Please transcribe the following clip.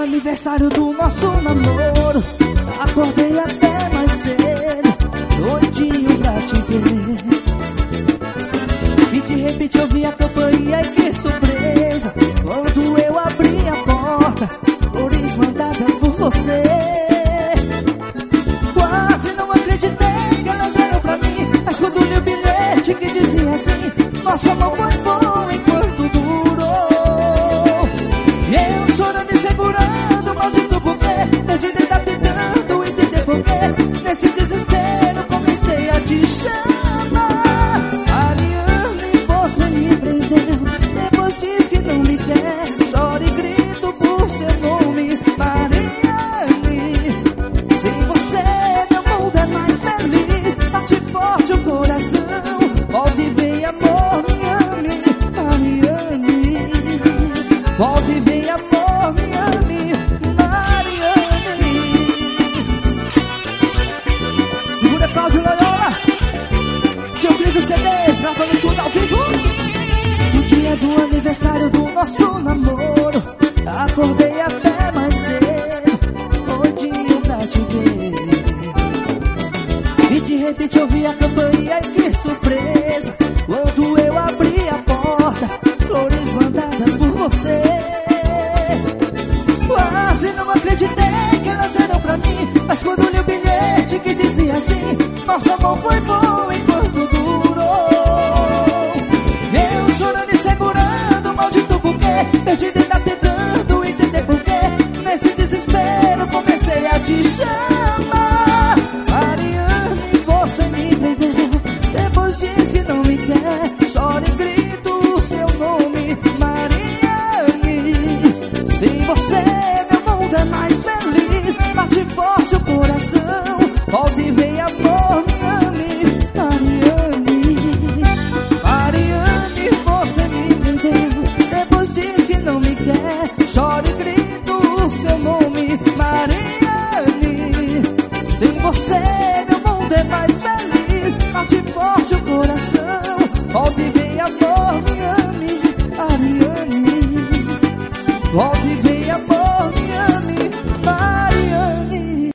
aniversário do nosso namoro. Acordei até mais cedo, doidinho pra te ver. E de repente eu vi a campainha e que surpresa. Quando eu abri a porta, flores mandadas por você. Quase não acreditei que elas eram pra mim, mas quando li o bilhete que dizia assim: nosso amor foi bom enquanto durou. E eu chorando e segurando, maldito buquê, perdi de estar tentando entender porquê. Nesse desespero comecei a te chamar. Ariane, você me prendeu, depois diz que não me quer. Choro e grito por seu nome, Mariane. Sem você meu mundo é mais feliz. Bate forte o coração, volte e vem amor, me ame, Mariane. Volte e vem amor, me ame, Mariane. Segura Cláudio Loyola, Tio Cris CDs, gravando tudo ao vivo. No dia do aniversário do nosso namoro, acordei até mais cedo, doidinho pra te ver. E de repente eu vi a campainha e que surpresa. Quando eu abri a porta, flores mandadas por você. Quase não acreditei que elas eram pra mim, mas quando li o bilhete que dizia assim: nosso amor foi bom enquanto durou. Eu chorando e segurando, maldito buquê, perdido ainda tentando entender porquê. Nesse desespero comecei a te chamar. Ariane, você me prendeu, depois diz que não me quer. Choro e grito o seu nome, Mariane. Sem você meu mundo é mais feliz. Bate forte o coração, volte e vem amor, me ame, Mariane. Mariane, você me prendeu, depois diz que não me quer. Choro e grito o seu nome, Mariane. Sem você